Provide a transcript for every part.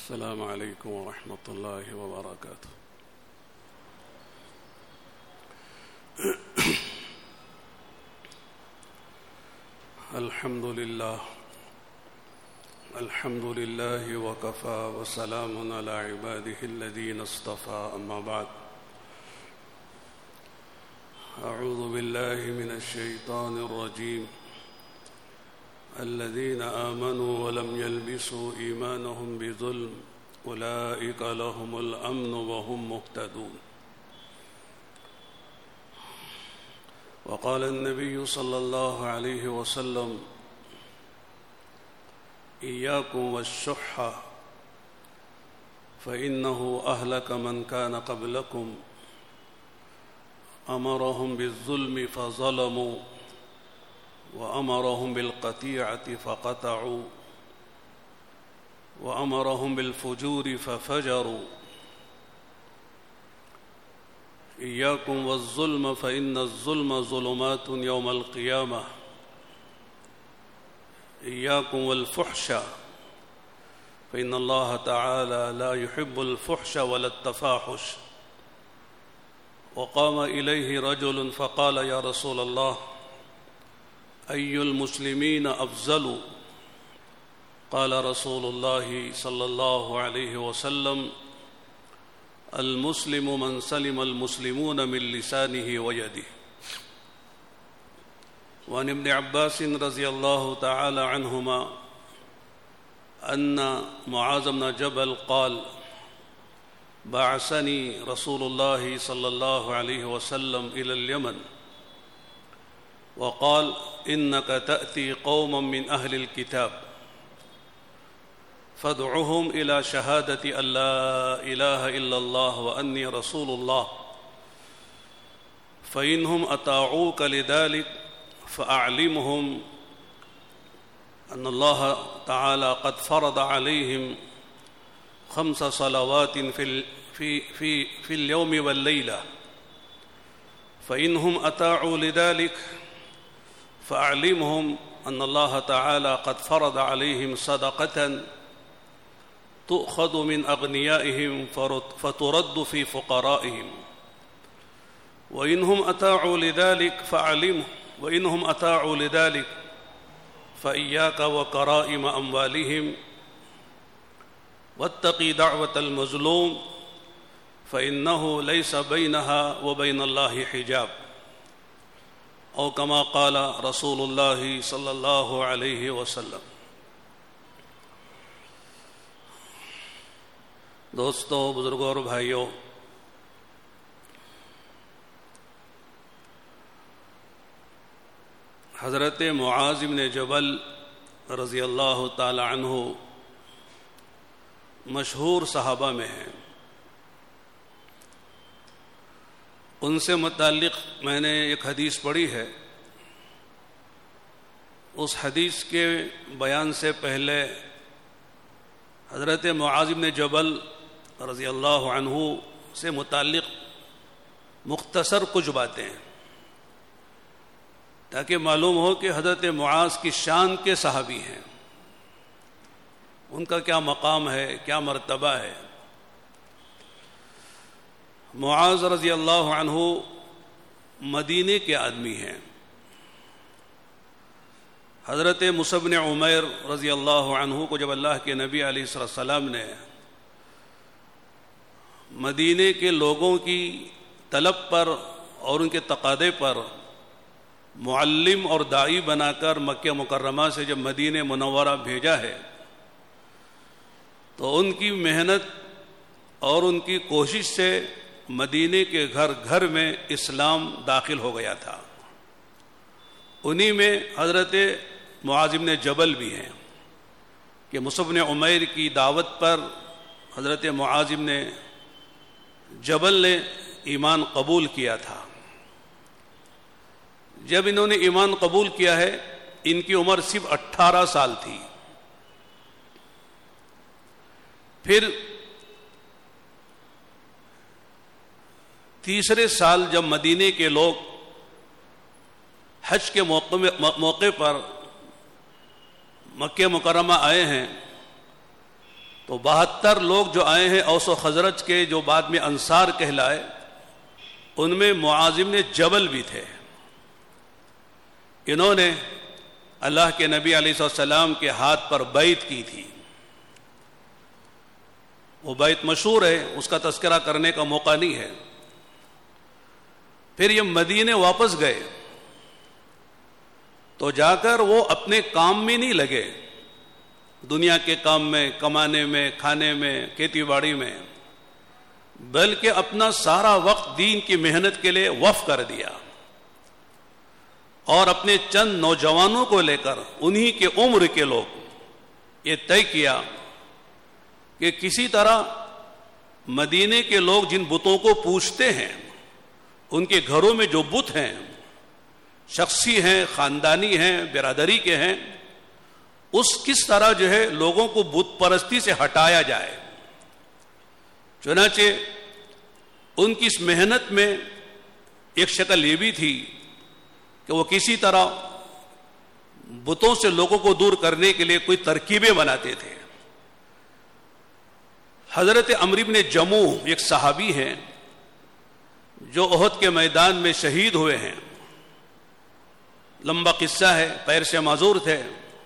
السلام عليكم ورحمة الله وبركاته. الحمد لله وكفى وسلام على عباده الذين اصطفى. أما بعد، أعوذ بالله من الشيطان الرجيم. الذين آمنوا ولم يلبسوا إيمانهم بظلم أولئك لهم الأمن وهم مهتدون. وقال النبي صلى الله عليه وسلم: إياكم والشح فإنه أهلك من كان قبلكم، أمرهم بالظلم فظلموا وأمرهم بالقطيعة فقطعوا وأمرهم بالفجور ففجروا. إياكم والظلم فإن الظلم ظلمات يوم القيامة. إياكم والفحش فإن الله تعالى لا يحب الفحش ولا التفاحش. وقام إليه رجل فقال: يا رسول الله، أي المسلمين أفضل؟ قال رسول الله صلى الله عليه وسلم: المسلم من سلم المسلمون من لسانه ويده. وعن ابن عباس رضي الله تعالى عنهما أن معاذ بن جبل قال: بعثني رسول الله صلى الله عليه وسلم إلى اليمن وقال: إنك تأتي قوما من أهل الكتاب فادعهم إلى شهادة أن لا إله إلا الله وأني رسول الله، فإنهم أطاعوك لذلك فأعلمهم أن الله تعالى قد فرض عليهم 5 صلوات في اليوم والليلة، فإنهم أطاعوا لذلك فأعلمهم أن الله تعالى قد فرض عليهم صدقة تؤخذ من أغنيائهم فترد في فقرائهم، وإنهم أطاعوا لذلك فأعلمهم وإنهم أطاعوا لذلك فإياك وكرائم أموالهم واتقي دعوة المظلوم فإنه ليس بينها وبين الله حجاب، او كما قال رسول اللہ صلی اللہ علیہ وسلم. دوستوں، بزرگوں اور بھائیوں، حضرت معاذ بن جبل رضی اللہ تعالی عنہ مشہور صحابہ میں ہیں. ان سے متعلق میں نے ایک حدیث پڑھی ہے. اس حدیث کے بیان سے پہلے حضرت معاذ بن جبل رضی اللہ عنہ سے متعلق مختصر کچھ باتیں، تاکہ معلوم ہو کہ حضرت معاذ کی شان کے صحابی ہیں، ان کا کیا مقام ہے، کیا مرتبہ ہے. معاذ رضی اللہ عنہ مدینے کے آدمی ہیں. حضرت مصعب بن عمیر رضی اللہ عنہ کو جب اللہ کے نبی علیہ السلام نے مدینے کے لوگوں کی طلب پر اور ان کے تقاضے پر معلم اور داعی بنا کر مکہ مکرمہ سے جب مدینہ منورہ بھیجا ہے، تو ان کی محنت اور ان کی کوشش سے مدینے کے گھر گھر میں اسلام داخل ہو گیا تھا. انہی میں حضرت معاذ بن جبل بھی ہیں کہ مصعب بن عمیر کی دعوت پر حضرت معاذ بن جبل نے ایمان قبول کیا تھا. جب انہوں نے ایمان قبول کیا ہے، ان کی عمر صرف 18 سال تھی. پھر تیسرے سال جب مدینے کے لوگ حج کے موقع پر مکہ مکرمہ آئے ہیں، تو 72 لوگ جو آئے ہیں اوس و خزرج کے، جو بعد میں انصار کہلائے، ان میں معاذ بن جبل بھی تھے۔ انہوں نے اللہ کے نبی علیہ السلام کے ہاتھ پر بیعت کی تھی۔ وہ بیعت مشہور ہے، اس کا تذکرہ کرنے کا موقع نہیں ہے۔ پھر یہ مدینے واپس گئے تو جا کر وہ اپنے کام میں نہیں لگے، دنیا کے کام میں، کمانے میں، کھانے میں، کھیتی باڑی میں، بلکہ اپنا سارا وقت دین کی محنت کے لیے وقف کر دیا، اور اپنے چند نوجوانوں کو لے کر، انہی کے عمر کے لوگ، یہ طے کیا کہ کسی طرح مدینے کے لوگ جن بتوں کو پوجتے ہیں، ان کے گھروں میں جو بت ہیں، شخصی ہیں، خاندانی ہیں، برادری کے ہیں، کس طرح جو ہے لوگوں کو بت پرستی سے ہٹایا جائے۔ چنانچہ ان کی اس محنت میں ایک شکل یہ بھی تھی کہ وہ کسی طرح بتوں سے لوگوں کو دور کرنے کے لیے کوئی ترکیبیں بناتے تھے۔ حضرت عمرو بن جموح ایک صحابی ہیں جو احد کے میدان میں شہید ہوئے ہیں، لمبا قصہ ہے، پیر سے معذور تھے۔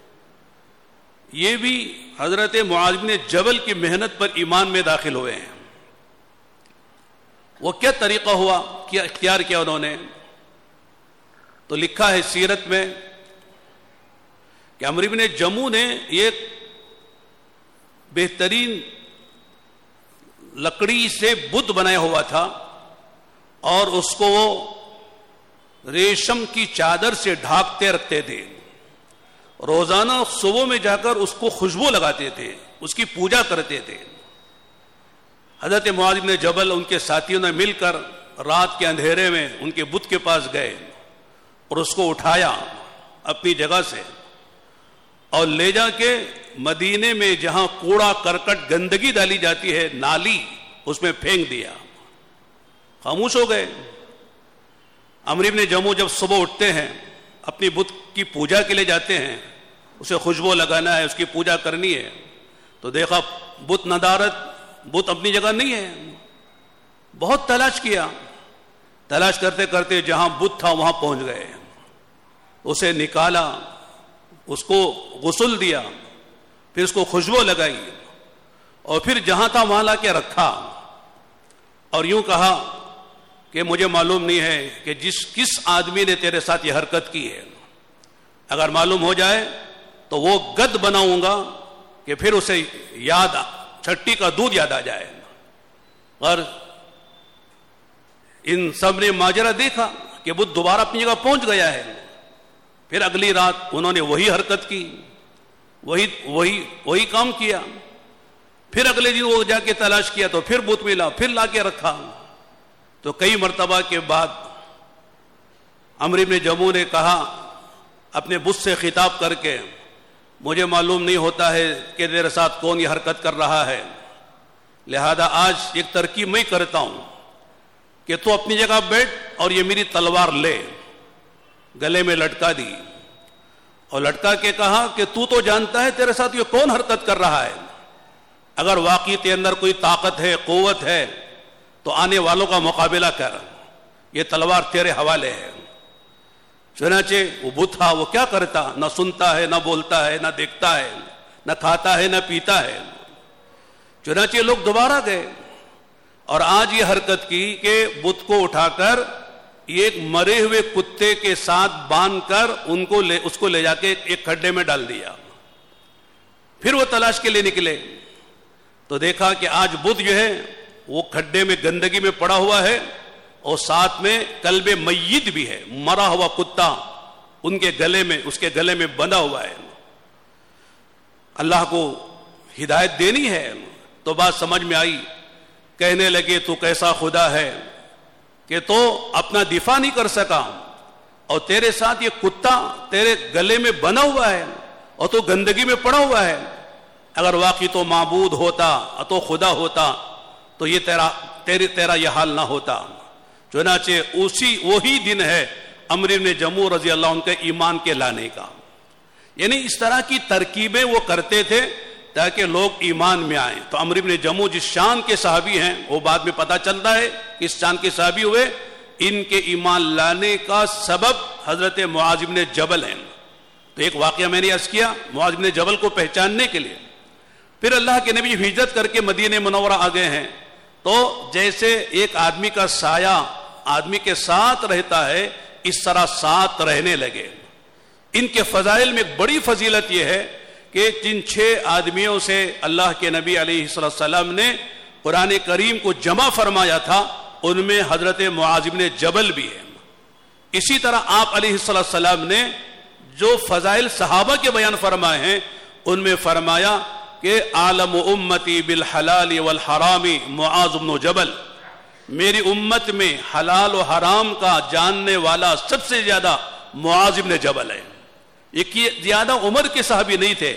یہ بھی حضرت معاذ بن جبل کی محنت پر ایمان میں داخل ہوئے ہیں۔ وہ کیا طریقہ ہوا، کیا اختیار کیا انہوں نے؟ تو لکھا ہے سیرت میں کہ عمرو بن جموح نے ایک بہترین لکڑی سے بت بنایا ہوا تھا، اور اس کو وہ ریشم کی چادر سے ڈھانکتے رکھتے تھے۔ روزانہ صبح میں جا کر اس کو خوشبو لگاتے تھے، اس کی پوجا کرتے تھے۔ حضرت معاذ بن جبل ان کے ساتھیوں نے مل کر رات کے اندھیرے میں ان کے بت کے پاس گئے اور اس کو اٹھایا اپنی جگہ سے، اور لے جا کے مدینے میں جہاں کوڑا کرکٹ گندگی ڈالی جاتی ہے، نالی، اس میں پھینک دیا۔ خاموش ہو گئے۔ عمرو بن جموح جب صبح اٹھتے ہیں، اپنی بت کی پوجا کے لیے جاتے ہیں، اسے خوشبو لگانا ہے، اس کی پوجا کرنی ہے، تو دیکھا بت ندارت، بت اپنی جگہ نہیں ہے۔ بہت تلاش کیا، تلاش کرتے کرتے جہاں بت تھا وہاں پہنچ گئے، اسے نکالا، اس کو غسل دیا، پھر اس کو خوشبو لگائی، اور پھر جہاں تھا وہاں لا کے رکھا، اور یوں کہا کہ مجھے معلوم نہیں ہے کہ کس آدمی نے تیرے ساتھ یہ حرکت کی ہے، اگر معلوم ہو جائے تو وہ گد بناؤں گا کہ پھر اسے یاد، چھٹی کا دودھ یاد آ جائے۔ اور ان سب نے ماجرا دیکھا کہ بدھ دوبارہ اپنی جگہ پہنچ گیا ہے۔ پھر اگلی رات انہوں نے وہی حرکت کی، وہی کام کیا۔ پھر اگلے دن وہ جا کے تلاش کیا تو پھر بت ملا، پھر لا کے رکھا۔ تو کئی مرتبہ کے بعد عمرو بن جموح نے کہا اپنے بت سے خطاب کر کے، مجھے معلوم نہیں ہوتا ہے کہ تیرے ساتھ کون یہ حرکت کر رہا ہے، لہذا آج ایک ترکیب میں کرتا ہوں کہ تو اپنی جگہ بیٹھ اور یہ میری تلوار لے۔ گلے میں لٹکا دی اور لٹکا کے کہا کہ تو جانتا ہے تیرے ساتھ یہ کون حرکت کر رہا ہے، اگر واقعی تیرے اندر کوئی طاقت ہے، قوت ہے، تو آنے والوں کا مقابلہ کر، یہ تلوار تیرے حوالے ہے۔ چنانچہ وہ بت تھا، وہ کیا کرتا، نہ سنتا ہے، نہ بولتا ہے، نہ دیکھتا ہے، نہ کھاتا ہے، نہ پیتا ہے۔ چنانچہ لوگ دوبارہ گئے اور آج یہ حرکت کی کہ بت کو اٹھا کر ایک مرے ہوئے کتے کے ساتھ باندھ کر اس کو لے جا کے ایک کھڈے میں ڈال دیا۔ پھر وہ تلاش کے لیے نکلے تو دیکھا کہ آج بت جو ہے وہ کھڈے میں گندگی میں پڑا ہوا ہے، اور ساتھ میں کلب میت بھی ہے، مرا ہوا کتا اس کے گلے میں بندھا ہوا ہے۔ اللہ کو ہدایت دینی ہے تو بات سمجھ میں آئی۔ کہنے لگے تو کیسا خدا ہے کہ تو اپنا دفاع نہیں کر سکا، اور تیرے ساتھ یہ کتا تیرے گلے میں بنا ہوا ہے اور تو گندگی میں پڑا ہوا ہے۔ اگر واقعی تو معبود ہوتا، تو خدا ہوتا، تو یہ تیرا یہ حال نہ ہوتا۔ چنانچہ وہی دن ہے عمرو بن جموح رضی اللہ عنہ کے ایمان کے لانے کا۔ یعنی اس طرح کی ترکیبیں وہ کرتے تھے تاکہ لوگ ایمان میں آئیں. تو عمرو بن جموح جس شان کے صحابی ہیں وہ بعد میں پتہ چلتا ہے کس شان کے صحابی ہوئے. ان کے ایمان لانے کا سبب حضرت معاذ بن جبل ہیں. تو ایک واقعہ میں نے عرض کیا معاذ بن جبل کو پہچاننے کے لیے. پھر اللہ کے نبی ہجرت کر کے مدینہ منورہ آ گئے ہیں. تو جیسے ایک آدمی کا سایہ آدمی کے ساتھ رہتا ہے اس طرح ساتھ رہنے لگے. ان کے فضائل میں ایک بڑی فضیلت یہ ہے کہ جن 6 آدمیوں سے اللہ کے نبی علیہ السلام نے قرآن کریم کو جمع فرمایا تھا ان میں حضرت معاذ بن جبل بھی ہے. اسی طرح آپ علیہ السلام نے جو فضائل صحابہ کے بیان فرمائے ہیں ان میں فرمایا کہ عالم امتی بالحلال والحرام معاذ بن جبل. میری امت میں حلال و حرام کا جاننے والا سب سے زیادہ معاذ بن جبل ہے. یہ زیادہ عمر کے صحابی نہیں تھے.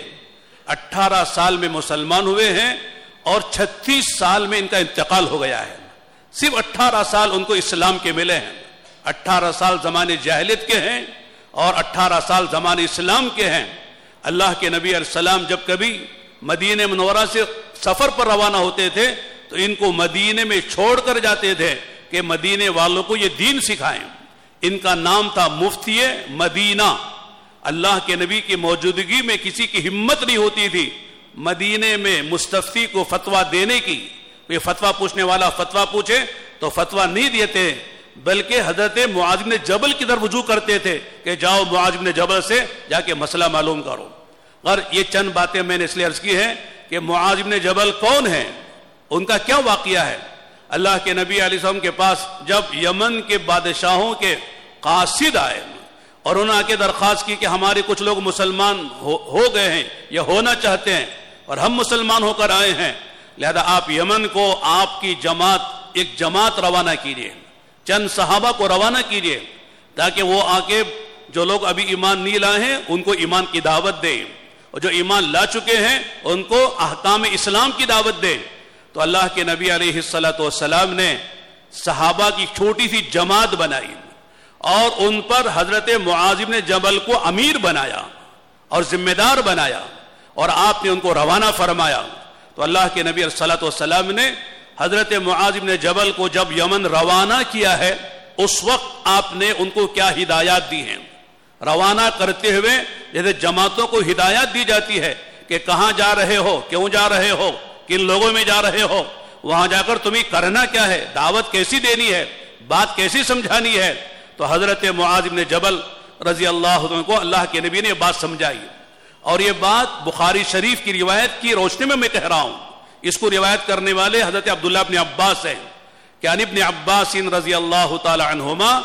18 سال میں مسلمان ہوئے ہیں اور 36 سال میں ان کا انتقال ہو گیا ہے. صرف 18 سال ان کو اسلام کے ملے ہیں. 18 سال زمانے جاہلیت کے ہیں اور 18 سال زمانے اسلام کے ہیں. اللہ کے نبی علیہ السلام جب کبھی مدینہ منورہ سے سفر پر روانہ ہوتے تھے تو ان کو مدینے میں چھوڑ کر جاتے تھے کہ مدینے والوں کو یہ دین سکھائیں. ان کا نام تھا مفتی مدینہ. اللہ کے نبی کی موجودگی میں کسی کی ہمت نہیں ہوتی تھی مدینے میں مستفتی کو فتویٰ دینے کی. کوئی فتویٰ پوچھنے والا فتویٰ پوچھے تو فتویٰ نہیں دیتے بلکہ حضرت معاذ بن جبل کی طرف رجوع کرتے تھے کہ جاؤ معاذ بن جبل سے جا کے مسئلہ معلوم کرو. اور یہ چند باتیں میں نے اس لیے عرض کی ہیں کہ معاذ بن جبل کون ہیں, ان کا کیا واقعہ ہے. اللہ کے نبی علیہ السلام کے پاس جب یمن کے بادشاہوں کے قاصد آئے اور انہوں نے آ کے درخواست کی کہ ہمارے کچھ لوگ مسلمان ہو گئے ہیں یا ہونا چاہتے ہیں اور ہم مسلمان ہو کر آئے ہیں, لہذا آپ یمن کو آپ کی ایک جماعت روانہ کیجیے, چند صحابہ کو روانہ کیجیے تاکہ وہ آ کے جو لوگ ابھی ایمان نہیں لائے ہیں ان کو ایمان کی دعوت دیں اور جو ایمان لا چکے ہیں ان کو احکام اسلام کی دعوت دیں. تو اللہ کے نبی علیہ السلام نے صحابہ کی چھوٹی سی جماعت بنائی اور ان پر حضرت معاذ بن جبل کو امیر بنایا اور ذمہ دار بنایا اور آپ نے ان کو روانہ فرمایا. تو اللہ کے نبی علیہ السلام نے حضرت معاذ بن جبل کو جب یمن روانہ کیا ہے اس وقت آپ نے ان کو کیا ہدایات دی ہیں. روانہ کرتے ہوئے جیسے جماعتوں کو ہدایات دی جاتی ہے کہ کہاں جا رہے ہو, کیوں جا رہے ہو, کن لوگوں میں جا رہے ہو, وہاں جا کر تمہیں کرنا کیا ہے, دعوت کیسی دینی ہے, بات کیسی سمجھانی ہے. تو حضرت معاذ بن جبل رضی اللہ عنہ کو اللہ کے نبی نے بات سمجھائی اور یہ بات بخاری شریف کی روایت کی روشنی میں کہہ رہا ہوں. اس کو روایت کرنے والے حضرت عبداللہ بن عباس ہیں کہ عن ابن عباس رضی اللہ تعالی عنہما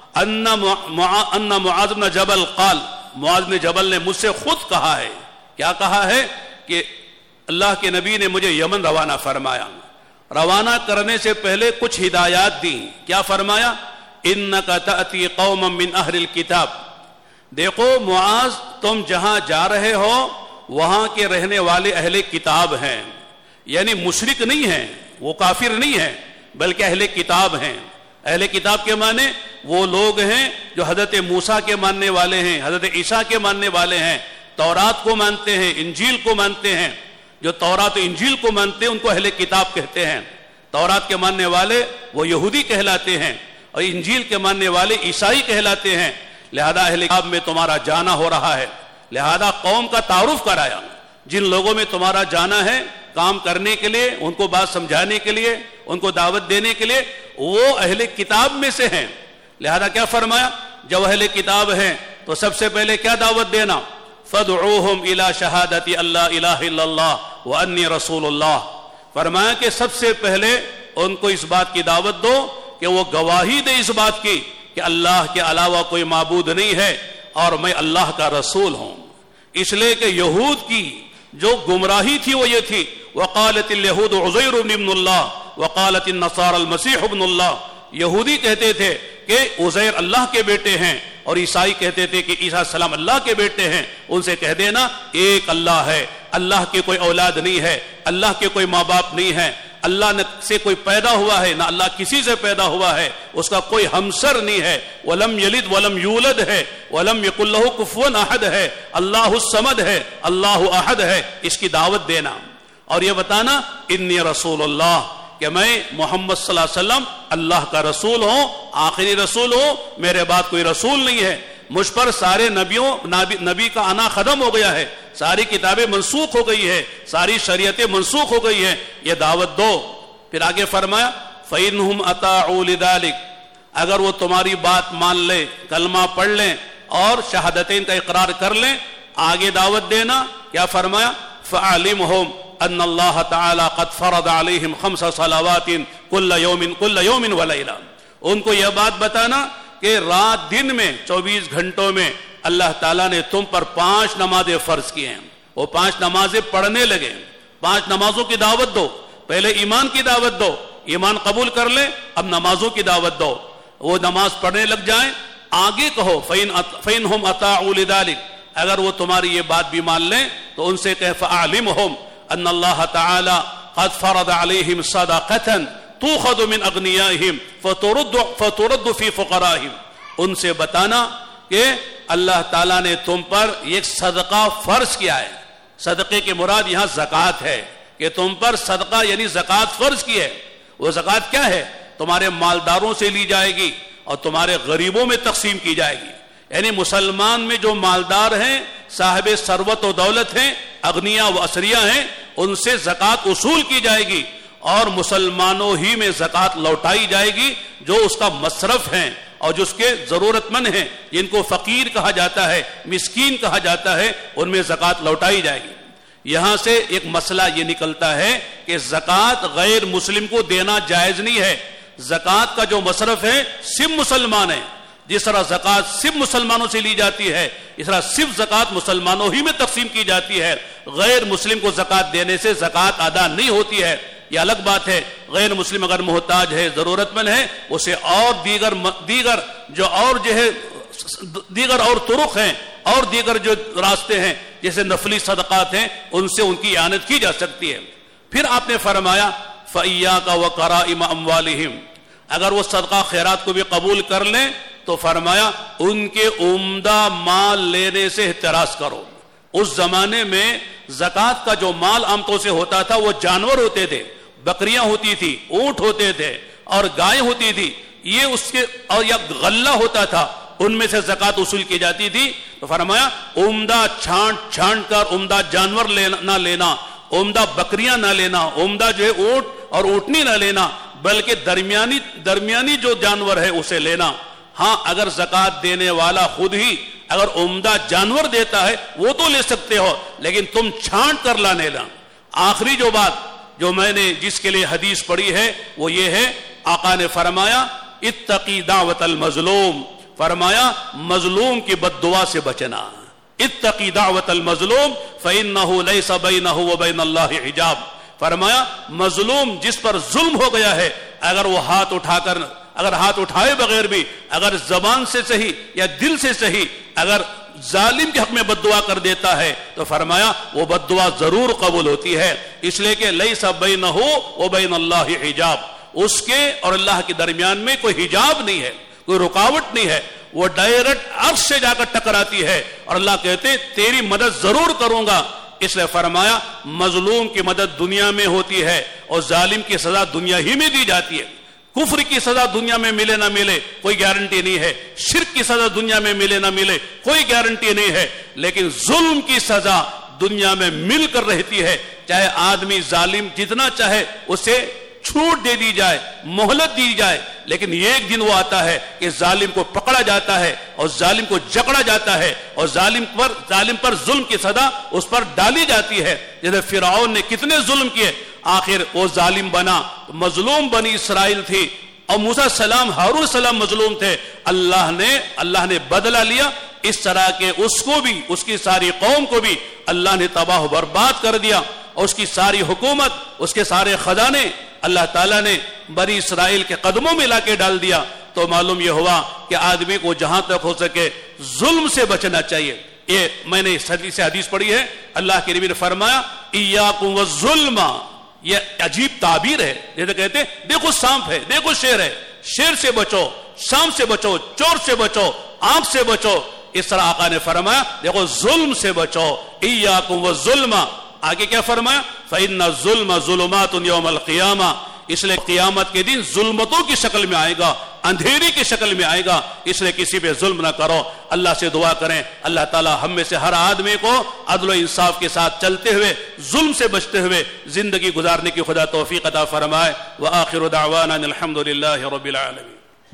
ان معاذ بن جبل قال, معاذ بن جبل نے مجھ سے خود کہا ہے, کیا کہا ہے کہ اللہ کے نبی نے مجھے یمن روانہ فرمایا. روانہ کرنے سے پہلے کچھ ہدایات دی. کیا فرمایا, انک تأتی قوما من اہل الکتاب. دیکھو معاذ تم جہاں جا رہے ہو وہاں کے رہنے والے اہل کتاب ہیں, یعنی مشرک نہیں ہیں, وہ کافر نہیں ہیں بلکہ اہل کتاب ہیں. اہل کتاب کے معنی وہ لوگ ہیں جو حضرت موسیٰ کے ماننے والے ہیں, حضرت عیسیٰ کے ماننے والے ہیں, تورات کو مانتے ہیں, انجیل کو مانتے ہیں. جو تورات و انجیل کو مانتے ہیں ان کو اہل کتاب کہتے ہیں. تورات کے ماننے والے وہ یہودی کہلاتے ہیں اور انجیل کے ماننے والے عیسائی کہلاتے ہیں. لہذا اہل کتاب میں تمہارا جانا ہو رہا ہے, لہذا قوم کا تعارف کرایا. جن لوگوں میں تمہارا جانا ہے کام کرنے کے لیے, ان کو بات سمجھانے کے لیے, ان کو دعوت دینے کے لیے, وہ اہل کتاب میں سے ہیں. لہذا کیا فرمایا, جب اہل کتاب ہیں تو سب سے پہلے کیا دعوت دینا, فَادْعُوهُمْ إِلَى شَهَادَةِ أَلَّا إِلَهَ إِلَّا اللَّهُ وَأَنِّي رَسُولُ اللَّهُ. فرمایا کہ سب سے پہلے ان کو اس بات کی دعوت دو کہ وہ گواہی دے اس بات کی کہ اللہ کے علاوہ کوئی معبود نہیں ہے اور میں اللہ کا رسول ہوں. اس لیے کہ یہود کی جو گمراہی تھی وہ یہ تھی, وقالت اليهود عزیر ابن اللہ وقالت النصارى المسیح ابن اللہ. یہودی کہتے تھے کہ عزیر اللہ کے بیٹے ہیں اور عیسائی کہتے تھے کہ عیسیٰ السلام اللہ کے بیٹے ہیں. ان سے کہہ دینا ایک اللہ ہے, اللہ کی کوئی اولاد نہیں ہے, اللہ کے کوئی ماں باپ نہیں ہے, اللہ نے سے کوئی پیدا ہوا ہے، نہ اللہ کسی سے پیدا ہوا ہے، اس کا کوئی ہمسر نہیں ہے، ولم یلد ولم یولد ہے، ولم یکن لہ کفوا احد ہے، اللہ الصمد ہے، اللہ احد ہے، اس کی دعوت دینا اور یہ بتانا انی رسول اللہ کہ میں محمد صلی اللہ علیہ وسلم اللہ کا رسول ہوں، آخری رسول ہوں، میرے بعد کوئی رسول نہیں ہے، مجھ پر سارے نبی کا آنا ختم ہو گیا ہے، ساری کتابیں منسوخ ہو گئی ہے، ساری شریعتیں منسوخ ہو گئی ہیں، یہ دعوت دو۔ پھر آگے فرمایا فَإِنْهُمْ أَطَاعُوا لِذَلِكَ، اگر وہ تمہاری بات مان لیں، کلمہ پڑھ لیں اور شہادتین کا اقرار کر لیں، آگے دعوت دینا، کیا فرمایا فَأَعْلِمْهُمْ ان اللہ تعالی قد فرض علیہم 5 صلوات کل یوم ولیلہ، ان کو یہ بات بتانا کہ رات دن میں 24 گھنٹوں میں اللہ تعالیٰ نے تم پر 5 نمازیں فرض کی ہیں، وہ 5 نمازیں پڑھنے لگے، 5 نمازوں کی دعوت دو، پہلے ایمان کی دعوت دو، ایمان قبول کر لیں، اب نمازوں کی دعوت دو، وہ نماز پڑھنے لگ جائیں، آگے کہو فَإِنْهُمْ أَطَاعُوا لِذَلِكَ، اگر وہ تمہاری یہ بات بھی مان لیں تو ان سے کہے فَأَعْلِمْهُمْ ان اللہ تعالی قد فرض علیہم صدقۃ تؤخذ من اغنیائہم فترد فی فقرائہم، ان سے بتانا کہ اللہ تعالیٰ نے تم پر ایک صدقہ فرض کیا ہے، صدقے کی مراد یہاں زکوٰۃ ہے کہ تم پر صدقہ یعنی زکوٰۃ فرض کی ہے، وہ زکوٰۃ کیا ہے؟ تمہارے مالداروں سے لی جائے گی اور تمہارے غریبوں میں تقسیم کی جائے گی، یعنی مسلمان میں جو مالدار ہیں، صاحب ثروت و دولت ہیں، اغنیا و اسریا ہیں، ان سے زکوٰۃ اصول کی جائے گی اور مسلمانوں ہی میں زکوٰۃ لوٹائی جائے گی جو اس کا مصرف ہیں اور جو اس کے ضرورت مند ہیں، جن کو فقیر کہا جاتا ہے، مسکین کہا جاتا ہے، ان میں زکوٰۃ لوٹائی جائے گی۔ یہاں سے ایک مسئلہ یہ نکلتا ہے کہ زکوٰۃ غیر مسلم کو دینا جائز نہیں ہے، زکوٰۃ کا جو مصرف ہے صرف مسلمان ہیں، جس طرح زکوٰۃ صرف مسلمانوں سے لی جاتی ہے، اس طرح صرف زکوٰۃ مسلمانوں ہی میں تقسیم کی جاتی ہے، غیر مسلم کو زکوٰۃ دینے سے زکوٰۃ ادا نہیں ہوتی ہے، یہ الگ بات ہے۔ غیر مسلم اگر محتاج ہے، ضرورت مند ہے، اسے اور دیگر اور طرق ہیں اور دیگر جو راستے ہیں جیسے نفلی صدقات ہیں، ان سے ان کی اعانت کی جا سکتی ہے۔ پھر آپ نے فرمایا فَإِيَّاكَ وَكَرَائِمَ أَمْوَالِهِمْ، اگر وہ صدقہ خیرات کو بھی قبول کر لیں تو فرمایا ان کے عمدہ مال لینے سے احتراز کرو۔ اس زمانے میں زکوٰۃ کا جو مال عام طور سے ہوتا تھا وہ جانور ہوتے تھے، بکریاں ہوتی تھی، اونٹ ہوتے تھے اور گائے ہوتی تھی، یہ اس کے اور یا غلہ ہوتا تھا، ان میں سے زکوٰۃ وصول کی جاتی تھی۔ تو فرمایا عمدہ چھانٹ کر عمدہ جانور نہ لینا، عمدہ بکریاں نہ لینا، عمدہ جو ہے اونٹ اور اونٹنی نہ لینا، بلکہ درمیانی جو جانور ہے اسے لینا۔ ہاں اگر زکوٰۃ دینے والا خود ہی اگر عمدہ جانور دیتا ہے وہ تو لے سکتے ہو، لیکن تم چھانٹ کر لانے لا۔ آخری جو بات جو میں نے جس کے لیے حدیث پڑھی ہے وہ یہ ہے، آقا نے فرمایا اتقی دعوت المظلوم، فرمایا مظلوم کی بد دعا سے بچنا، اتقی دعوت المظلوم فإنہ لیس بینہ وبین اللہ حجاب، فرمایا مظلوم جس پر ظلم ہو گیا ہے، اگر وہ ہاتھ اٹھائے بغیر بھی اگر زبان سے صحیح یا دل سے صحیح اگر ظالم کے حق میں بد دعا کر دیتا ہے تو فرمایا وہ بد دعا ضرور قبول ہوتی ہے، اس لیے کہ لیس بینہ وبین اللہ حجاب، اس کے اور اللہ کے درمیان میں کوئی حجاب نہیں ہے، کوئی رکاوٹ نہیں ہے، وہ ڈائریکٹ عرش سے جا کر ٹکراتی ہے اور اللہ کہتے تیری مدد ضرور کروں گا۔ اس لیے فرمایا مظلوم کی مدد دنیا میں ہوتی ہے اور ظالم کی سزا دنیا ہی میں دی جاتی ہے۔ کفر کی سزا دنیا میں ملے نہ ملے کوئی گارنٹی نہیں ہے، شرک کی سزا دنیا میں ملے نہ ملے کوئی گارنٹی نہیں ہے، لیکن ظلم کی سزا دنیا میں مل کر رہتی ہے، چاہے آدمی ظالم جتنا چاہے اسے چھوٹ دے دی جائے، مہلت دی جائے، لیکن ایک دن وہ آتا ہے کہ ظالم کو پکڑا جاتا ہے اور ظالم کو جکڑا جاتا ہے اور ظالم پر ظلم کی سزا اس پر ڈالی جاتی ہے۔ جیسے فرعون نے کتنے ظلم کیے، آخر وہ ظالم بنا، مظلوم بنی اسرائیل تھی اور موسیٰ السلام ہارون السلام مظلوم تھے، اللہ نے بدلہ لیا، اس طرح کے اس کو بھی اس کی ساری قوم کو بھی اللہ نے تباہ و برباد کر دیا اور اس کی ساری حکومت اس کے سارے خزانے اللہ تعالیٰ نے بنی اسرائیل کے قدموں میں لا کے ڈال دیا۔ تو معلوم یہ ہوا کہ آدمی کو جہاں تک ہو سکے ظلم سے بچنا چاہیے۔ یہ میں نے حدیث پڑھی ہے، اللہ کے نبی نے فرمایا ایاکم والظلم یہ عجیب تعبیر ہے. جیسے کہتے ہیں دیکھو سانپ ہے، دیکھو شیر ہے، شیر سے بچو، سانپ سے بچو، چور سے بچو، آنکھ سے بچو. اس طرح آقا نے فرمایا دیکھو ظلم سے بچو، ایاکم والظلم. آگے کیا فرمایا؟ فإن الظلم ظلمات یوم القیامہ. اس لیے قیامت کے دن ظلمتوں کی شکل میں آئے گا، اندھیری کی شکل میں آئے گا. اس لیے کسی پہ ظلم نہ کرو. اللہ سے دعا کریں اللہ تعالی ہم میں سے ہر آدمی کو عدل و انصاف کے ساتھ چلتے ہوئے، ظلم سے بچتے ہوئے زندگی گزارنے کی خدا توفیق عطا فرمائے. وآخر دعوانا الحمد للہ رب العالمین.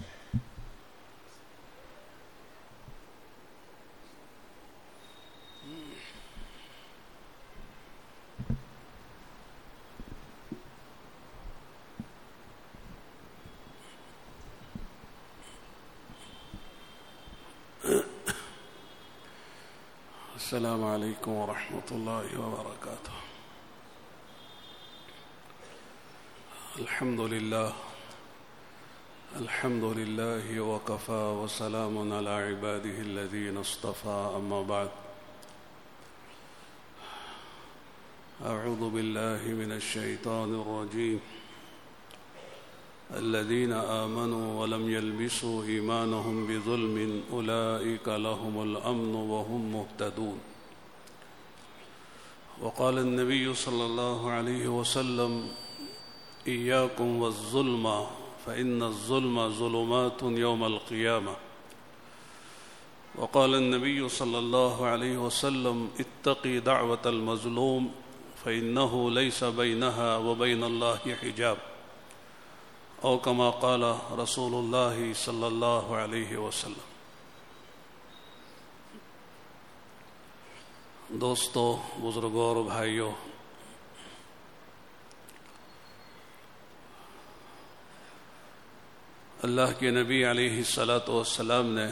السلام علیکم ورحمۃ اللہ وبرکاتہ. الحمد للہ وکفى وسلام علی عباده الذین اصطفى. اما بعد اعوذ باللہ من الشیطان الرجیم. الذين آمنوا ولم يلبسوا إيمانهم بظلم أولئك لهم الأمن وهم مهتدون. وقال النبي صلى الله عليه وسلم إياكم والظلم فإن الظلم ظلمات يوم القيامة. وقال النبي صلى الله عليه وسلم اتقي دعوة المظلوم فإنه ليس بينها وبين الله حجاب. او کما قال رسول اللہ صلی اللہ علیہ وسلم. دوستو، بزرگوں اور بھائیوں، اللہ کے نبی علیہ الصلاۃ والسلام نے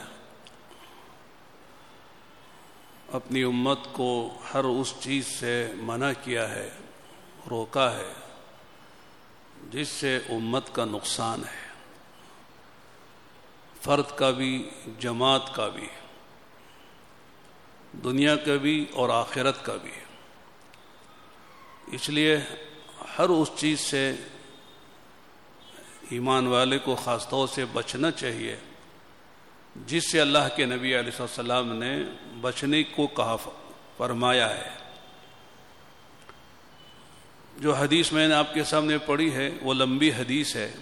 اپنی امت کو ہر اس چیز سے منع کیا ہے، روکا ہے جس سے امت کا نقصان ہے، فرد کا بھی، جماعت کا بھی، دنیا کا بھی اور آخرت کا بھی. اس لیے ہر اس چیز سے ایمان والے کو خاص طور سے بچنا چاہیے جس سے اللہ کے نبی علیہ السلام نے بچنے کو کہا فرمایا ہے. جو حدیث میں نے آپ کے سامنے پڑھی ہے وہ لمبی حدیث ہے.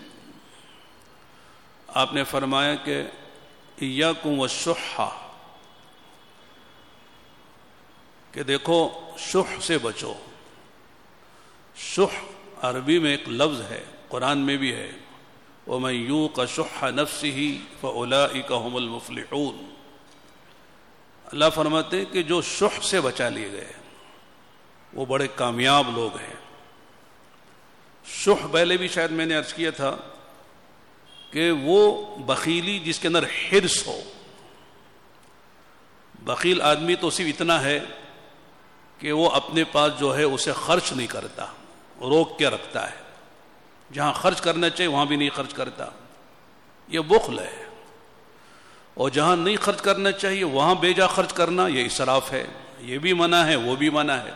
آپ نے فرمایا کہ ایاکم والشح، کہ دیکھو شح سے بچو. شح عربی میں ایک لفظ ہے، قرآن میں بھی ہے، وَمَن یُوقَ شُحَّ نَفْسِهِ فَأُولَٰئِکَ هُمُ الْمُفْلِحُونَ. اللہ فرماتے ہیں کہ جو شح سے بچا لیے گئے وہ بڑے کامیاب لوگ ہیں. شح پہلے بھی شاید میں نے عرض کیا تھا کہ وہ بخیلی جس کے اندر حرص ہو. بخیل آدمی تو صرف اتنا ہے کہ وہ اپنے پاس جو ہے اسے خرچ نہیں کرتا، روک کے رکھتا ہے. جہاں خرچ کرنا چاہیے وہاں بھی نہیں خرچ کرتا، یہ بخل ہے. اور جہاں نہیں خرچ کرنا چاہیے وہاں بے جا خرچ کرنا یہ اسراف ہے. یہ بھی منع ہے، وہ بھی منع ہے.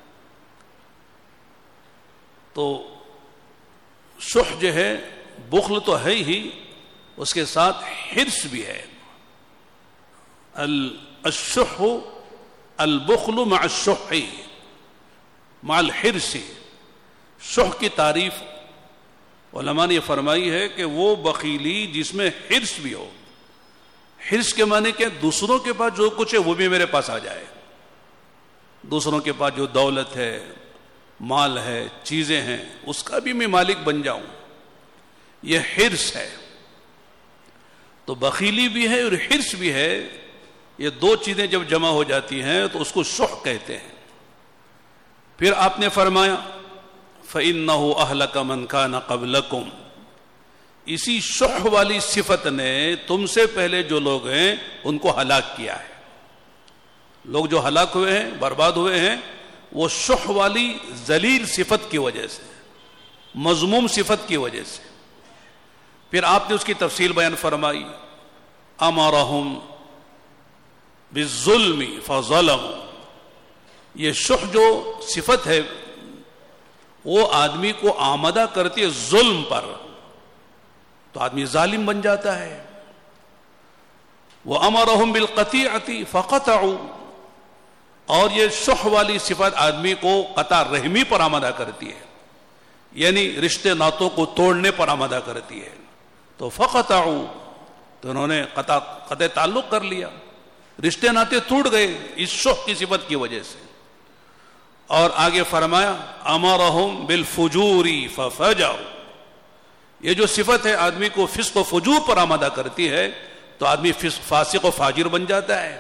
تو شح جو ہے بخل تو ہے ہی، اس کے ساتھ حرص بھی ہے. الشح البخل مع الشح مع الحرص. شح کی تعریف علماء نے یہ فرمائی ہے کہ وہ بخیلی جس میں حرص بھی ہو. حرص کے معنی کہ دوسروں کے پاس جو کچھ ہے وہ بھی میرے پاس آ جائے. دوسروں کے پاس جو دولت ہے، مال ہے، چیزیں ہیں، اس کا بھی میں مالک بن جاؤں. یہ حرص ہے. تو بخیلی بھی ہے اور حرص بھی ہے. یہ دو چیزیں جب جمع ہو جاتی ہیں تو اس کو شح کہتے ہیں. پھر آپ نے فرمایا فَإِنَّهُ أَهْلَكَ مَنْ كَانَ قَبْلَكُمْ. اسی شح والی صفت نے تم سے پہلے جو لوگ ہیں ان کو ہلاک کیا ہے. لوگ جو ہلاک ہوئے ہیں، برباد ہوئے ہیں، وہ شح والی ذلیل صفت کی وجہ سے، مذموم صفت کی وجہ سے. پھر آپ نے اس کی تفصیل بیان فرمائی. امرہم بالظلم فظلموا. یہ شح جو صفت ہے وہ آدمی کو آمادہ کرتی ہے ظلم پر، تو آدمی ظالم بن جاتا ہے. وَأَمَرَهُمْ بِالْقَطِيعَةِ فَقَطَعُوا، اور یہ شح والی صفت آدمی کو قطع رحمی پر آمادہ کرتی ہے، یعنی رشتے ناتوں کو توڑنے پر آمادہ کرتی ہے. تو فَقَطَعُوا، تو انہوں نے قطع تعلق کر لیا، رشتے ناتے ٹوٹ گئے اس شح کی صفت کی وجہ سے. اور آگے فرمایا امرہم بالفجور ففجروا، یہ جو صفت ہے آدمی کو فسق و فجور پر آمادہ کرتی ہے تو آدمی فاسق و فاجر بن جاتا ہے.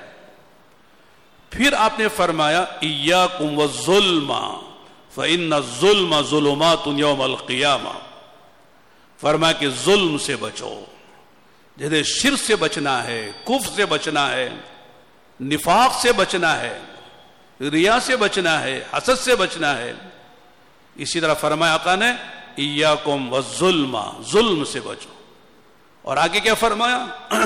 پھر آپ نے فرمایا ایاکم والظلم فإن الظلم ظلمات یوم القیامہ، فرمایا کہ ظلم سے بچو، جیسے شرک سے بچنا ہے، کفر سے بچنا ہے، نفاق سے بچنا ہے، ریا سے بچنا ہے، حسد سے بچنا ہے. اسی طرح فرمایا آقا نے ایاکم والظلم، ظلم سے بچو. اور آگے کیا فرمایا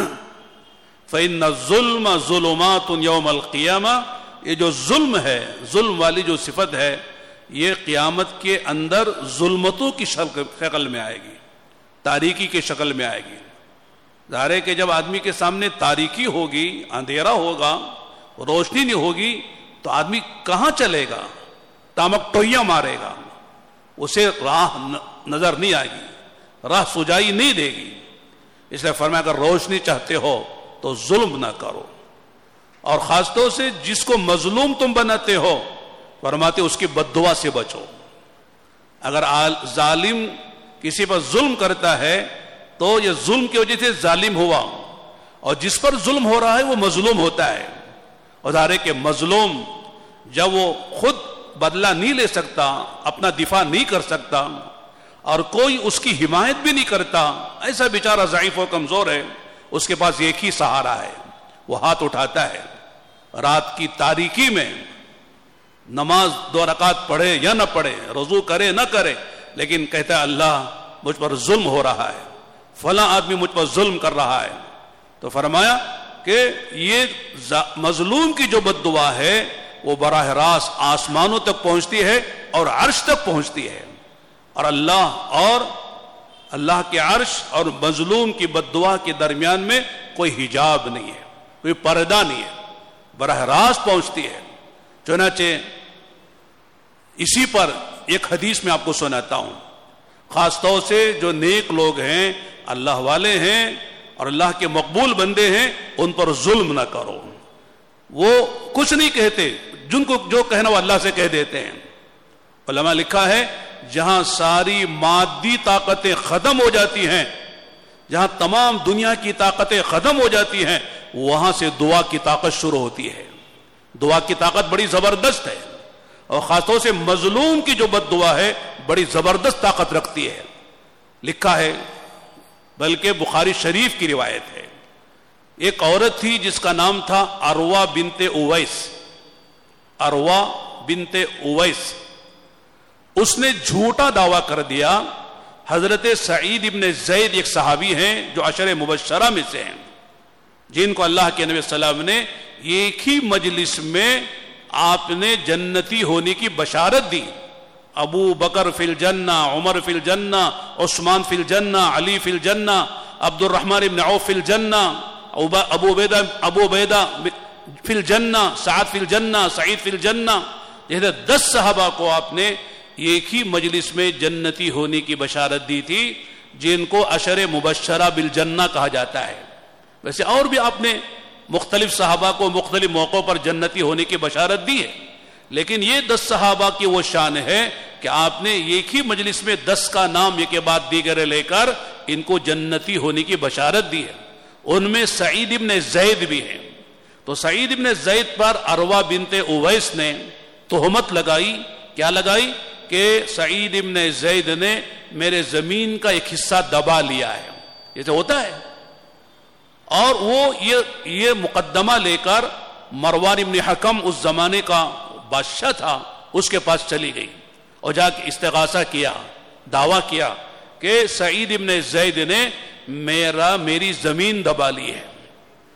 فإن الظلم ظلمات یوم القیامہ، یہ جو ظلم ہے، ظلم والی جو صفت ہے، یہ قیامت کے اندر ظلمتوں کی شکل میں آئے گی، تاریکی کی شکل میں آئے گی. ظاہر ہے کہ جب آدمی کے سامنے تاریکی ہوگی، اندھیرا ہوگا، روشنی نہیں ہوگی، تو آدمی کہاں چلے گا؟ تامک ٹوئیاں مارے گا، اسے راہ نظر نہیں آئے گی، راہ سجائی نہیں دے گی. اس لیے فرمایا اگر روشنی چاہتے ہو تو ظلم نہ کرو، اور خاص طور سے جس کو مظلوم تم بناتے ہو، فرماتے اس کی بددعا سے بچو. اگر ظالم کسی پر ظلم کرتا ہے تو یہ ظلم کی وجہ سے ظالم ہوا، اور جس پر ظلم ہو رہا ہے وہ مظلوم ہوتا ہے. اور ظاہر ہے کہ مظلوم جب وہ خود بدلہ نہیں لے سکتا، اپنا دفاع نہیں کر سکتا، اور کوئی اس کی حمایت بھی نہیں کرتا، ایسا بیچارہ ضعیف و کمزور ہے، اس کے پاس ایک ہی سہارا ہے، وہ ہاتھ اٹھاتا ہے. رات کی تاریکی میں نماز 2 رکعت پڑھے یا نہ پڑھے، رضو کرے نہ کرے، لیکن کہتا ہے اللہ مجھ پر ظلم ہو رہا ہے، فلاں آدمی مجھ پر ظلم کر رہا ہے. تو فرمایا کہ یہ مظلوم کی جو بد دعا ہے وہ براہ راست آسمانوں تک پہنچتی ہے اور عرش تک پہنچتی ہے، اور اللہ کے عرش اور مظلوم کی بد دعا کے درمیان میں کوئی حجاب نہیں ہے، کوئی پردہ نہیں ہے، براہ راست پہنچتی ہے. چنانچہ اسی پر ایک حدیث میں آپ کو سناتا ہوں. خاص طور سے جو نیک لوگ ہیں، اللہ والے ہیں اور اللہ کے مقبول بندے ہیں، ان پر ظلم نہ کرو. وہ کچھ نہیں کہتے، جن کو جو کہنا وہ اللہ سے کہہ دیتے ہیں. علماء لکھا ہے جہاں ساری مادی طاقتیں ختم ہو جاتی ہیں، جہاں تمام دنیا کی طاقتیں ختم ہو جاتی ہیں، وہاں سے دعا کی طاقت شروع ہوتی ہے. دعا کی طاقت بڑی زبردست ہے، اور خاص طور سے مظلوم کی جو بد دعا ہے بڑی زبردست طاقت رکھتی ہے. لکھا ہے، بلکہ بخاری شریف کی روایت ہے، ایک عورت تھی جس کا نام تھا عروہ بنت اویس. عروہ بنت اویس، اس نے جھوٹا دعویٰ کر دیا. حضرت سعید ابن زید ایک صحابی ہیں جو عشر مبشرہ میں سے ہیں، جن کو اللہ کے نبی صلی اللہ علیہ وسلم نے ایک ہی مجلس میں آپ نے جنتی ہونے کی بشارت دی. ابو بکر فی الجنہ، عمر فی الجنہ، عثمان فی الجنہ، علی فی الجنہ، عبد الرحمن ابن عوف فی الجنہ، ابو عبیدہ فی الجنہ، سعد فی الجنہ، سعید فی الجنہ. جیسے 10 صحابہ کو آپ نے ایک ہی مجلس میں جنتی ہونے کی بشارت دی تھی، جن کو عشر مبشرہ بالجنہ کہا جاتا ہے. ویسے اور بھی آپ نے مختلف صحابہ کو مختلف موقعوں پر جنتی ہونے کی بشارت دی ہے، لیکن یہ 10 صحابہ کی وہ شان ہے کہ آپ نے ایک ہی مجلس میں 10 کا نام ایک کے بعد دیگر لے کر ان کو جنتی ہونے کی بشارت دی ہے. ان میں سعید ابن زید بھی ہیں. تو سعید ابن زید پر عروہ بنت اویس نے تہمت لگائی. کیا لگائی؟ کہ سعید ابن زید نے میرے زمین کا ایک حصہ دبا لیا ہے، جیسے ہوتا ہے. اور وہ یہ مقدمہ لے کر مروان ابن حکم اس زمانے کا بادشاہ تھا، اس کے پاس چلی گئی اور جا کے استغاثہ کیا، دعویٰ کیا کہ سعید ابن زید نے میری زمین دبا لی ہے.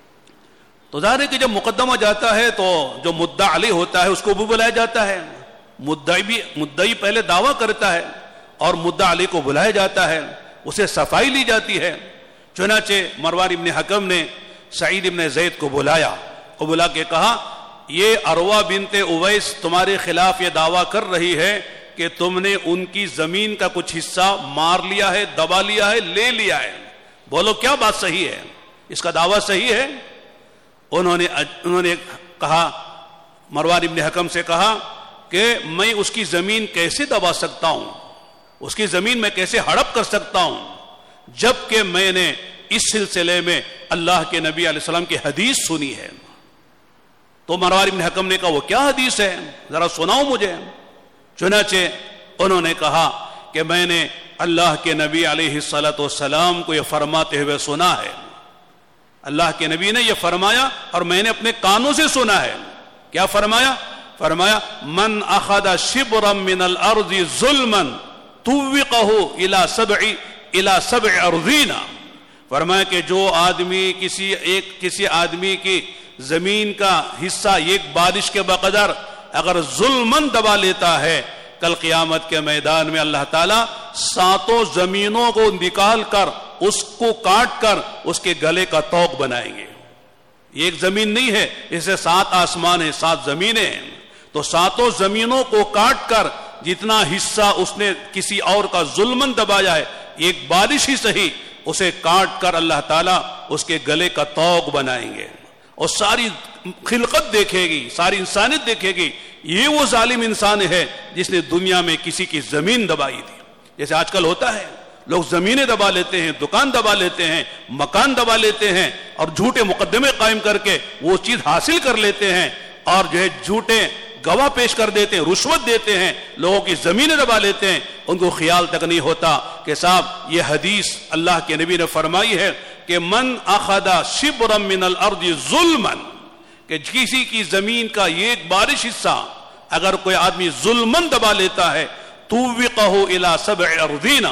تو ظاہر ہے کہ جب مقدمہ جاتا ہے تو جو مدعا علیہ ہوتا ہے اس کو بھی بلایا جاتا ہے. مدعی پہلے دعویٰ کرتا ہے اور مدعا علیہ کو بلایا جاتا ہے, اسے صفائی لی جاتی ہے. چنانچہ مروان ابن حکم نے سعید ابن زید کو بلایا اور بلا کے کہا یہ عروہ بنت اویس تمہارے خلاف یہ دعویٰ کر رہی ہے کہ تم نے ان کی زمین کا کچھ حصہ مار لیا ہے, دبا لیا ہے, لے لیا ہے, بولو کیا بات صحیح ہے, اس کا دعویٰ صحیح ہے؟ انہوں نے کہا, مروان ابن حکم سے کہا کہ میں اس کی زمین کیسے دبا سکتا ہوں, اس کی زمین میں کیسے ہڑپ کر سکتا ہوں, جبکہ میں نے اس سلسلے میں اللہ کے نبی علیہ السلام کی حدیث سنی ہے. تو مروان ابن حکم نے کہا وہ کیا حدیث ہے, ذرا سناؤ مجھے. چنانچہ انہوں نے کہا کہ میں نے اللہ کے نبی علیہ الصلوۃ والسلام کو یہ فرماتے ہوئے سنا ہے, اللہ کے نبی نے یہ فرمایا اور میں نے اپنے کانوں سے سنا ہے. کیا فرمایا؟ فرمایا من اخذ شبرا من الارض ظلما طوقه الى سبع ارضین. فرمایا کہ جو آدمی کسی آدمی کی زمین کا حصہ ایک بارش کے بقدر اگر ظلمن دبا لیتا ہے, کل قیامت کے میدان میں اللہ تعالیٰ 7 زمینوں کو نکال کر اس کو کاٹ کر اس کے گلے کا طوق بنائیں گے. یہ ایک زمین نہیں ہے, اسے 7 آسمان ہیں, 7 زمینیں ہیں. تو 7 زمینوں کو کاٹ کر جتنا حصہ اس نے کسی اور کا ظلمن دبایا ہے, ایک بارش ہی صحیح, اسے کاٹ کر اللہ تعالیٰ اس کے گلے کا طوق بنائیں گے. اور ساری خلقت دیکھے گی, ساری انسانیت دیکھے گی یہ وہ ظالم انسان ہے جس نے دنیا میں کسی کی زمین دبائی تھی. جیسے آج کل ہوتا ہے, لوگ زمینیں دبا لیتے ہیں, دکان دبا لیتے ہیں, مکان دبا لیتے ہیں اور جھوٹے مقدمے قائم کر کے وہ چیز حاصل کر لیتے ہیں اور جو ہے جھوٹے گواہ پیش کر دیتے ہیں, رشوت دیتے ہیں, لوگوں کی زمینیں دبا لیتے ہیں. ان کو خیال تک نہیں ہوتا کہ صاحب یہ حدیث اللہ کے نبی نے فرمائی ہے کہ من اخذ شبرا من الارض ظلما, کہ کسی کی زمین کا ایک بارش حصہ اگر کوئی آدمی ظلمن دبا لیتا ہے, طوقه الى سبع ارضین,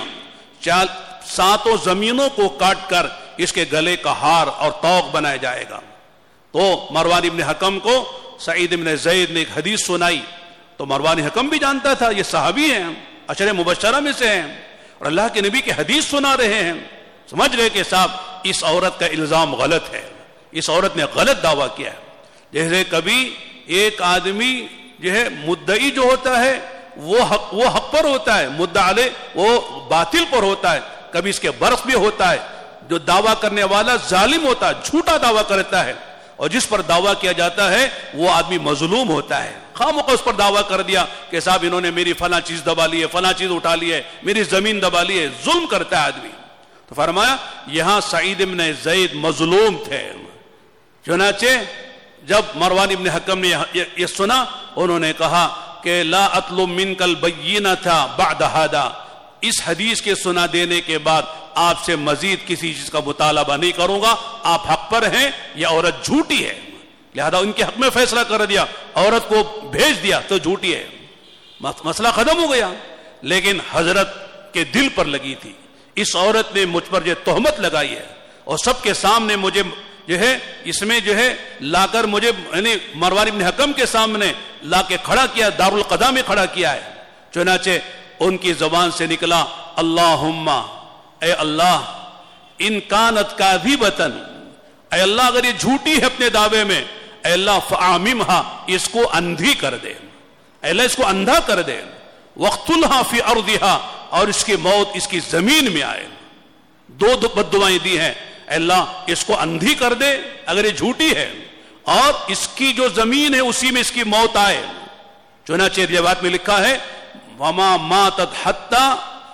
7 زمینوں کو کاٹ کر اس کے گلے کا ہار اور طوق بنایا جائے گا. تو مروان ابن حکم کو سعید ابن زید نے ایک حدیث سنائی. تو مروان حکم بھی جانتا تھا یہ صحابی ہیں, عشرہ مبشرہ میں سے ہیں, اور اللہ کے نبی کی حدیث سنا رہے ہیں. سمجھ گئے کہ صاحب اس عورت کا الزام غلط ہے, اس عورت نے غلط دعویٰ کیا ہے. جیسے کبھی ایک آدمی جو ہے مدعی جو ہوتا ہے وہ حق پر ہوتا ہے, مدعا علیہ وہ باطل پر ہوتا ہے. کبھی اس کے برعکس بھی ہوتا ہے, جو دعویٰ کرنے والا ظالم ہوتا ہے, جھوٹا دعویٰ کرتا ہے, اور جس پر دعویٰ کیا جاتا ہے وہ آدمی مظلوم ہوتا ہے. خامخواہ اس پر دعویٰ کر دیا کہ صاحب انہوں نے میری فلاں چیز دبا لی ہے, فلاں چیز اٹھا لی ہے, میری زمین دبا لی ہے. ظلم کرتا ہے آدمی. تو فرمایا یہاں سعید ابن زید مظلوم تھے. چنانچہ جب مروان ابن حکم نے یہ سنا, انہوں نے کہا کہ لا اطلب منک البینۃ بعد ھذا, اس حدیث کے سنا دینے کے بعد آپ سے مزید کسی چیز کا مطالبہ نہیں کروں گا. آپ حق پر ہیں, یہ عورت جھوٹی ہے, لہذا ان کے حق میں فیصلہ کر دیا, عورت کو بھیج دیا تو جھوٹی ہے, مسئلہ ختم ہو گیا. لیکن حضرت کے دل پر لگی تھی, اس عورت نے مجھ پر جو تہمت لگائی ہے اور سب کے سامنے مجھے جو ہے اس میں جو ہے لا کر مجھے یعنی مروان ابن حکم کے سامنے لا کے کھڑا کیا, دارالقضا میں کھڑا کیا ہے. چنانچہ ان کی زبان سے نکلا اللہم, اے اللہ, ان کانت کاذبۃ, اے اللہ اگر یہ جھوٹی ہے اپنے دعوے میں, اے اللہ فاعممھا, اس کو اندھی کر دے, اے اللہ اس کو اندھا کر دے, واقتلھا فی ارضھا, اور اس کی موت اس کی زمین میں آئے. 2 بددعائیں دی ہیں, اے اللہ اس کو اندھی کر دے اگر یہ جھوٹی ہے, اور اس کی جو زمین ہے اسی میں اس کی موت آئے. چنانچہ روایت میں لکھا ہے وما ماتت حتی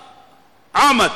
عامت,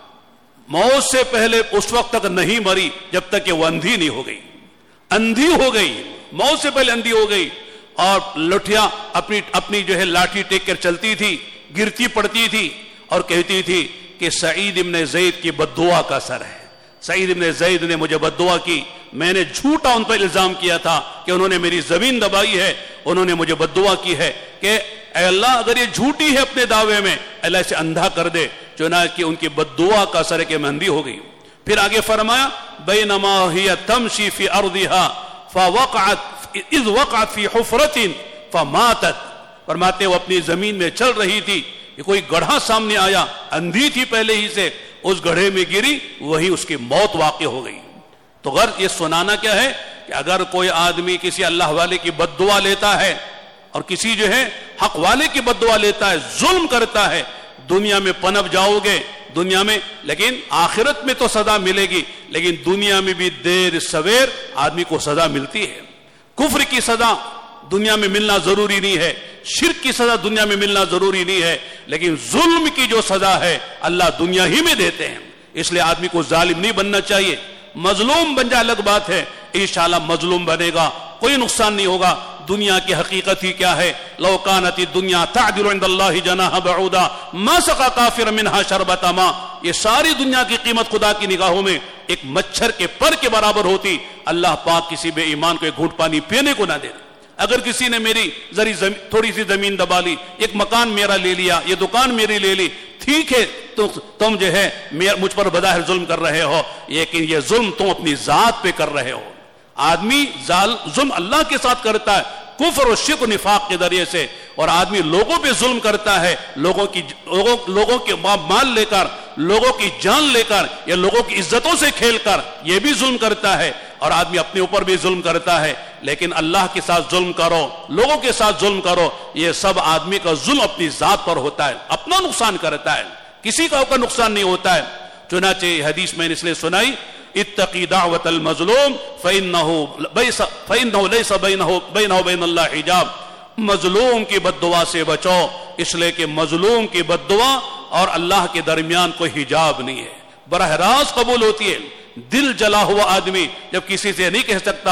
موت سے پہلے اس وقت تک نہیں مری جب تک کہ وہ اندھی نہیں ہو گئی. اندھی ہو گئی, موت سے پہلے اندھی ہو گئی, اور لٹھیا اپنی جو ہے لاٹھی ٹیک کر چلتی تھی, گرتی پڑتی تھی اور کہتی تھی کہ سعید ابن زید کی بددعا کا اثر ہے, سعید ابن زید نے مجھے بددعا کی, میں نے جھوٹا ان پر الزام کیا تھا کہ انہوں نے میری زمین دبائی ہے, انہوں نے مجھے بددعا کی ہے کہ اے اللہ اگر یہ جھوٹی ہے اپنے دعوے میں, اللہ اسے اندھا کر دے. چنانچہ ان کی بددعا کا اثر ہے کہ میں اندھی ہو گئی. پھر آگے فرمایا بینما ہی تمشی فی ارضھا فوقعت اذ وقعت فی حفرۃ فماتت, فرماتے وہ اپنی زمین میں چل رہی تھی کہ کوئی گڑھا سامنے آیا, اندھی تھی پہلے ہی سے, اس گڑھے میں گری, وہی اس کی موت واقع ہو گئی. تو غرض یہ سنانا کیا ہے کہ اگر کوئی آدمی کسی اللہ والے کی بد دعا لیتا ہے اور کسی جو ہے حق والے کی بد دعا لیتا ہے, ظلم کرتا ہے, دنیا میں پنپ جاؤ گے دنیا میں, لیکن آخرت میں تو سزا ملے گی, لیکن دنیا میں بھی دیر سویر آدمی کو سزا ملتی ہے. کفر کی سزا دنیا میں ملنا ضروری نہیں ہے, شرک کی سزا دنیا میں ملنا ضروری نہیں ہے, لیکن ظلم کی جو سزا ہے اللہ دنیا ہی میں دیتے ہیں. اس لیے آدمی کو ظالم نہیں بننا چاہیے. مظلوم بن جائے الگ بات ہے, انشاءاللہ مظلوم بنے گا, کوئی نقصان نہیں ہوگا. دنیا کی حقیقت ہی کیا ہے, لو کانت الدنیا تعدل عند اللہ جناح بعودا ما سقى کافرا منها شربة ماء. یہ ساری دنیا کی قیمت خدا کی نگاہوں میں ایک مچھر کے پر کے برابر ہوتی. اللہ پاک کسی بے ایمان کو ایک گھونٹ پانی پینے کو نہ دے. اگر کسی نے میری تھوڑی سی زمین دبا لی, ایک مکان میرا لے لیا, یہ دکان میری لے لی, ٹھیک ہے تو تم جو ہے مجھ پر بظاہر ظلم کر رہے ہو, لیکن یہ ظلم تم اپنی ذات پہ کر رہے ہو. آدمی ظلم اللہ کے ساتھ کرتا ہے کفر و شرک و نفاق کے ذریعے سے, اور آدمی لوگوں پہ ظلم کرتا ہے, لوگوں کے مال لے کر, لوگوں کی جان لے کر, یا لوگوں کی عزتوں سے کھیل کر, یہ بھی ظلم کرتا ہے. اور آدمی اپنے اوپر بھی ظلم کرتا ہے. لیکن اللہ کے ساتھ ظلم کرو, لوگوں کے ساتھ ظلم کرو, یہ سب آدمی کا ظلم اپنی ذات پر ہوتا ہے, اپنا نقصان کرتا ہے, کسی کا نقصان نہیں ہوتا ہے. چنانچہ حدیث میں نے اس لیے سنائی, اتقی دعوت المظلوم فإنه ليس بينه وبين الله حجاب. مظلوم کی بد دعا سے بچو, اس لیے کہ مظلوم کی بد دعا اور اللہ کے درمیان کوئی حجاب نہیں ہے, براہ راست قبول ہوتی ہے. دل جلا ہوا آدمی جب کسی سے نہیں کہہ سکتا,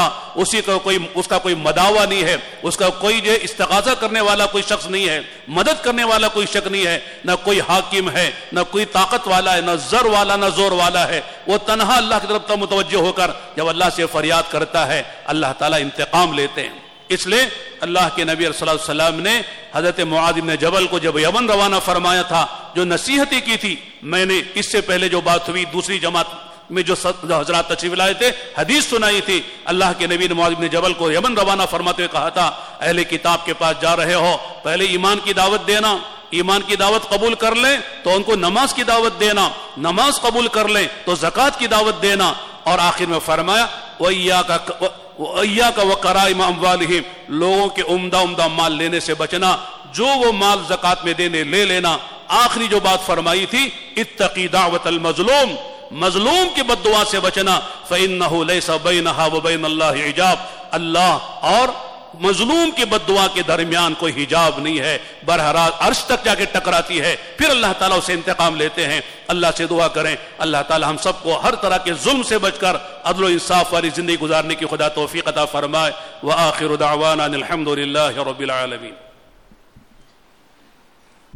اس کا کوئی مداوا نہیں ہے, اس کا کوئی جو استغاثہ کرنے والا کوئی شخص نہیں ہے, مدد کرنے والا کوئی شخص نہیں ہے, نہ کوئی حاکم ہے, نہ کوئی طاقت والا ہے, نہ زر والا نہ زور والا ہے, وہ تنہا اللہ کی طرف متوجہ ہو کر جب اللہ سے فریاد کرتا ہے, اللہ تعالیٰ انتقام لیتے ہیں. اس لیے اللہ کے نبی صلی اللہ علیہ وسلم نے حضرت معاذ بن جبل کو جب یمن روانہ فرمایا تھا, جو نصیحتیں کی تھی, میں نے اس سے پہلے جو بات ہوئی دوسری جماعت میں جو حضرات تشریف لائے تھے, حدیث سنائی تھی, اللہ کے نبی نے معاذ بن جبل کو یمن روانہ فرماتے ہوئے کہا تھا, اہل کتاب کے پاس جا رہے ہو, پہلے ایمان کی دعوت دینا, ایمان کی دعوت قبول کر لیں تو ان کو نماز کی دعوت دینا, نماز قبول کر لیں تو زکوٰۃ کی دعوت دینا, اور آخر میں فرمایا وَإِيَّاكَ وَكَرَائِمَ أَمْوَالِهِمْ, لوگوں کے عمدہ مال لینے سے بچنا, جو وہ مال زکوٰۃ میں دینے لے لینا. آخری جو بات فرمائی تھی, اتقی دعوت المظلوم, مظلوم کی بد دعا سے بچنا, فإنه ليس بينها وبين الله حجاب, اللہ اور مظلوم کی بد دعا کے درمیان کوئی حجاب نہیں ہے, براہ راست عرش تک جا کے ٹکراتی ہے, پھر اللہ تعالیٰ اسے انتقام لیتے ہیں. اللہ سے دعا کریں اللہ تعالیٰ ہم سب کو ہر طرح کے ظلم سے بچ کر عدل و انصاف والی زندگی گزارنے کی خدا توفیق عطا فرمائے. وآخر دعوانا الحمد للہ رب العالمین.